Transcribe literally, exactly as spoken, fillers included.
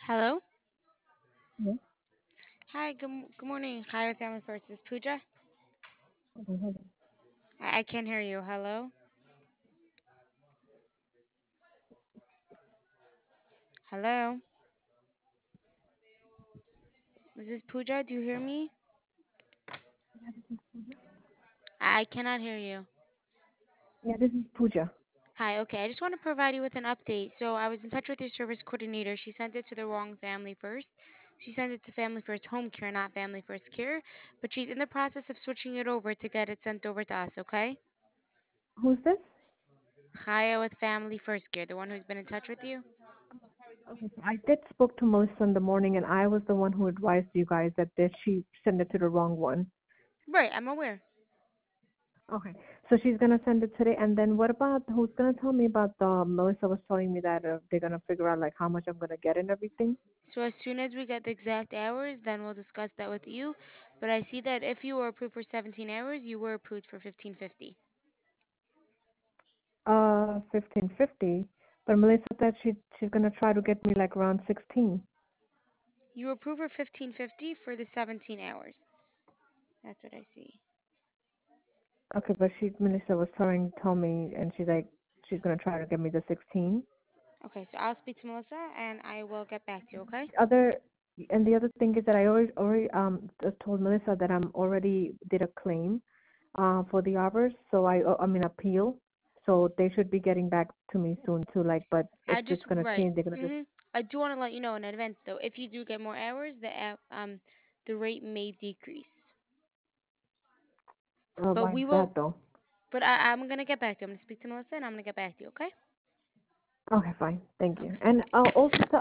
Hello. Yes. Hi. Good, m- good morning. Hi, Family First. This is Pooja. Okay, hold I, I can't hear you. Hello. Hello. This is Pooja. Do you hear me? I, I cannot hear you. on. Yeah, this is Pooja. Hi. Okay. I just want to provide you with an update. So I was in touch with your service coordinator. She sent it to the wrong Family First. She sent it to Family First Home Care, not Family First Care. But she's in the process of switching it over to get it sent over to us. Okay. Who's this? Chaya with Family First Care, the one who's been in touch with you. Okay, so I did spoke to Melissa in the morning, and I was the one who advised you guys that that she sent it to the wrong one. Right. I'm aware. Okay, so she's gonna send it today, and then what about who's gonna tell me about the Melissa was telling me that uh, they're gonna figure out like how much I'm gonna get and everything. So as soon as we get the exact hours, then we'll discuss that with you. But I see that if you were approved for seventeen hours, you were approved for fifteen fifty. Uh, fifteen fifty. But Melissa said she she's gonna try to get me like around sixteen. You were approved for fifteen fifty for the seventeen hours. That's what I see. Okay, but she Melissa was trying to tell me, and she's like she's gonna try to get me the sixteen. Okay, so I'll speak to Melissa and I will get back to you, okay? Other and the other thing is that I already already um t- told Melissa that I'm already did a claim uh for the hours, so I uh, I mean appeal, so they should be getting back to me soon too. Like, but if I just it's gonna right. change, they're gonna just Mhm. I do want to let you know in advance though, if you do get more hours, the app, um the rate may decrease. uh, But why is we will that though? but I, I'm gonna get back to you. I'm gonna speak to Melissa and I'm gonna get back to you, okay? Okay, fine, thank you. Okay. And uh, also